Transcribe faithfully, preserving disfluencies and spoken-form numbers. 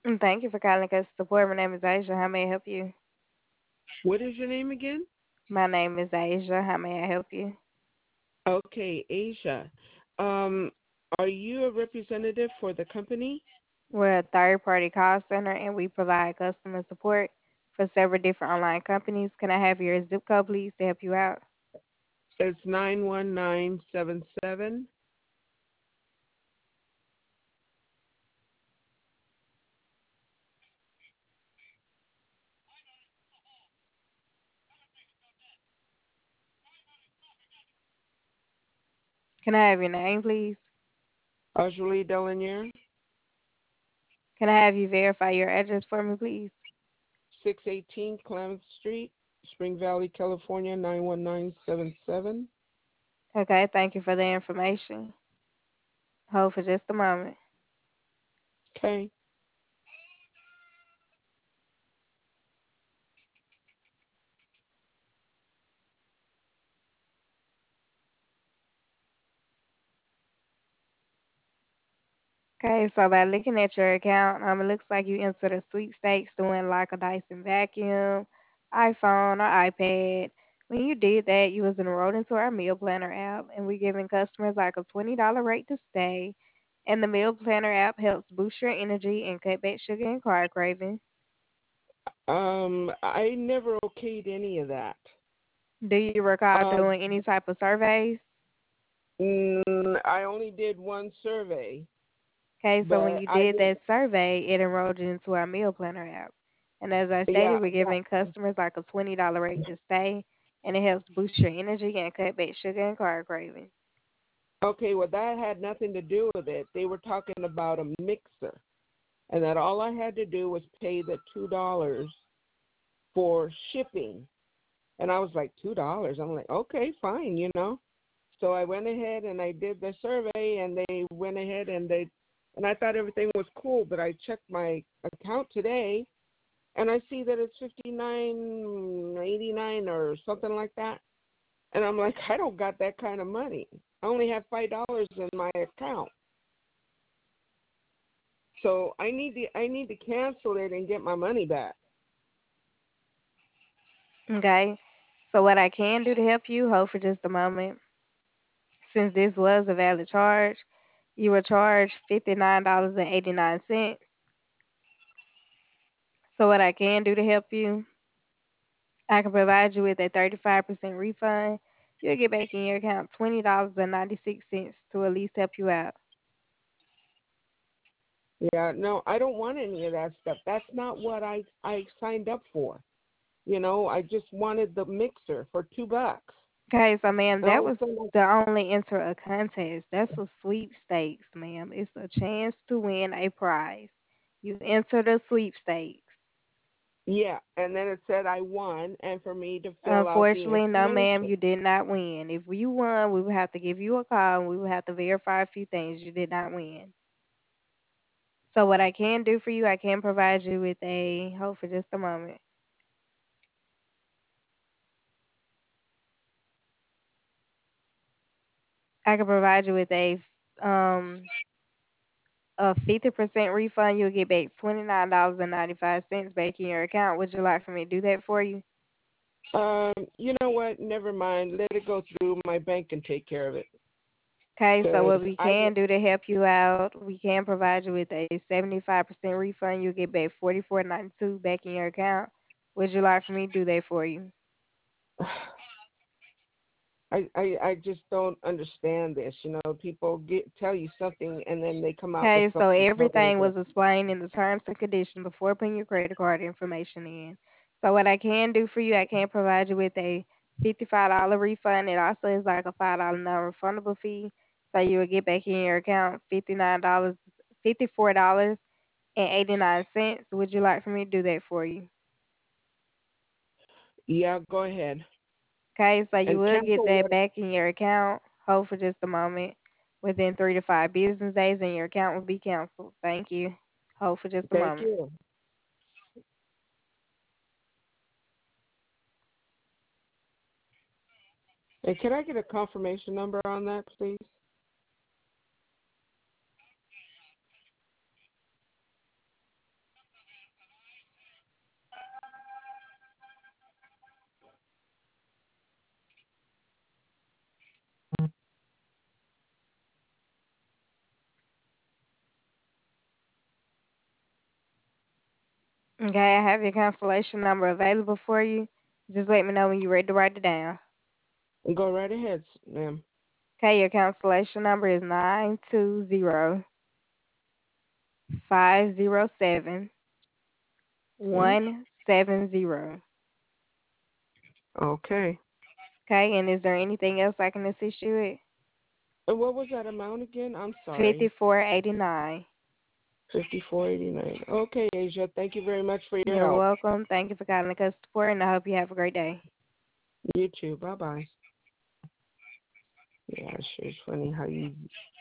Mm, Thank you for calling us support. My name is Asia. How may I help you? What is your name again? My name is Asia. How may I help you? Okay, Asia. Um, are you a representative for the company? We're a third party call center and we provide customer support for several different online companies. Can I have your zip code, please, to help you out? It's nine one nine seven seven. Can I have your name, please? Ajuli Delanier, Can I have you verify your address for me, please? six eighteen Klamath Street, Spring Valley, California, nine one nine seven seven. Okay, thank you for the information. Hold for just a moment. Okay. Okay, so by looking at your account, um, it looks like you entered a sweepstakes doing like a Dyson vacuum, iPhone, or iPad. When you did that, you was enrolled into our meal planner app, and we're giving customers like a twenty dollar rate to stay. And the meal planner app helps boost your energy and cut back sugar and carb cravings. Um, I never okayed any of that. Do you recall Uh, doing any type of surveys? mm, I only did one survey, Okay, so when but you I did did. that survey, it enrolled you into our meal planner app. And as I Yeah, stated, we're giving customers like a twenty dollar rate to stay, and it helps boost your energy and cut back sugar and carb cravings. okay, well, that had nothing to do with it. They were talking about a mixer, and that all I had to do was pay the two dollars for shipping. And I was like, two dollars. I'm like, okay, fine, you know. So I went ahead and I did the survey, and they went ahead and they, and I thought everything was cool. But I checked my account today, and I see that it's fifty nine eighty nine or something like that. And I'm like, I don't got that kind of money. I only have five dollars in my account. So I need to I need to cancel it and get my money back. Okay, so what I can do to help you, hold for just a moment. Since this was a valid charge, you were charged fifty nine dollars and eighty nine cents. So what I can do to help you, I can provide you with a thirty-five percent refund. You'll get back in your account twenty dollars and ninety-six cents to at least help you out. Yeah, no, I don't want any of that stuff. That's not what I I signed up for. You know, I just wanted the mixer for two bucks. Okay, so ma'am, And that all of was a sudden, the only enter a contest. That's a sweepstakes, ma'am. It's a chance to win a prize. You enter the sweepstakes. yeah, and then it said I won, and for me to fill out the Unfortunately, no, ma'am, information. you did not win. If you won, we would have to give you a call and we would have to verify a few things. You did not win. So what I can do for you, I can provide you with a hold for just a moment. I can provide you with a um a fifty percent refund. You'll get back twenty nine dollars and ninety five cents back in your account. Would you like for me to do that for you? Um, you know what? Never mind. Let it go through. My bank can take care of it. Okay, so Cause what we I can do to help you out, we can provide you with a seventy five percent refund. You'll get back forty four ninety two back in your account. Would you like for me to do that for you? I, I I just don't understand this. You know, people get tell you something and then they come out with Okay, so something totally everything was different. explained in the terms and conditions before putting your credit card information in. So what I can do for you, I can provide you with a fifty-five dollar refund. It also is like a five dollar non-refundable fee. So you will get back in your account fifty-nine dollars fifty-four dollars and eighty-nine cents. Would you like for me to do that for you? Yeah, go ahead Okay, so you and will get cancel that what. back in your account. Hold for just a moment. Within three to five business days, and your account will be canceled. Thank you. Hold for just a Thank moment. you. And can I get a confirmation number on that, please? Okay, I have your cancellation number available for you. Just let me know when you're ready to write it down. Go right ahead, ma'am. Okay, your cancellation number is nine two zero five zero seven Okay. one seven zero. Okay. Okay, and is there anything else I can assist you with? And what was that amount again? I'm Fifty sorry. four eighty nine. Fifty-four eighty-nine. Okay, Asia. Thank you very much for your You're help. welcome. Thank you for calling the customer support, and I hope you have a great day. You too. Bye bye. Yeah, sure. It's funny how you